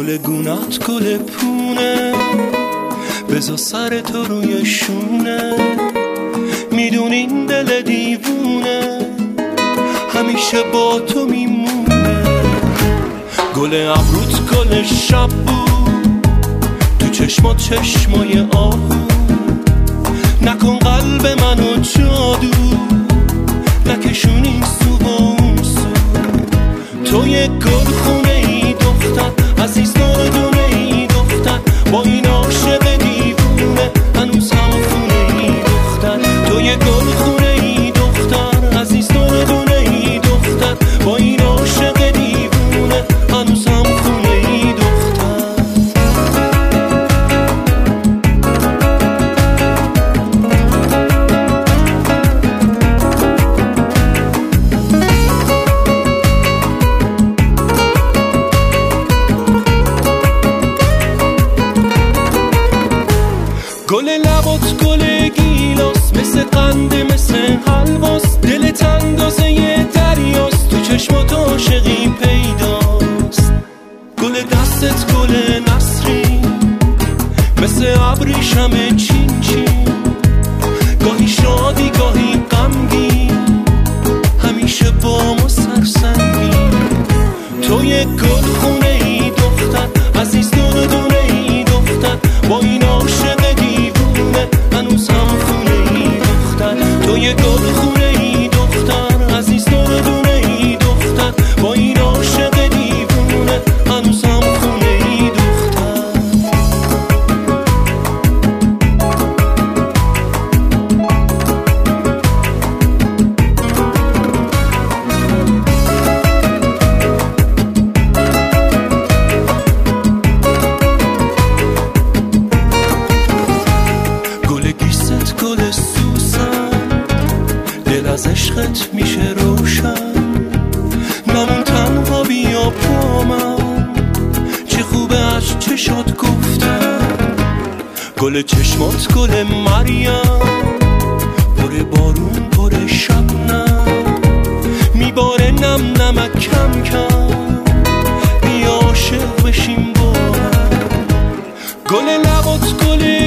گل گونات گل پونه، بذار سر تو روی شونه، میدونین دل دیوونه همیشه با تو میمونه. گل ابروت گل شب بود، تو چشمات چشمای آهو، نکن قلب منو جادو، نکشون این سو با اون سو. تو یک گل خونه ای دختر، عزیز دونه ای دختر، با این عاشق دیوونه هنوز هم خونه ای دختر. تو یک گل خونه ای دختر، عزیز دونه ای دختر، با این عاشق دیوونه هنوز هم خونه ای دختر. گل لبات گل گیلاس، مثل قند مثل حلواس، دلت اندازه یه دریاست، تو چشمات عاشقی پیداست. گل دستت گل نسرین، مثل ابریشم چین چین، گاهی شادی گاهی غمگین، همیشه با ما سرسنگین. تو یک گل خونه ای دختر، عزیز دونه ای دختر، با این عاشق دیوونه هنوز هم خونه ای دختر. تو یک گل خونه ای دختر، عزیز دونه ای دختر، با این عاشق دیوونه هنوز هم خونه ای دختر. گل گیست گل سوسن، دل از عشقت میشه روشن، نمون تنها بیا با من، چه خوبه از چشات گفتم. گل چشمات گل مریم، پر بارون پر شبنم، میباره نم نمک کم کم، بیا عاشق بشیم با هم. گل لبات گل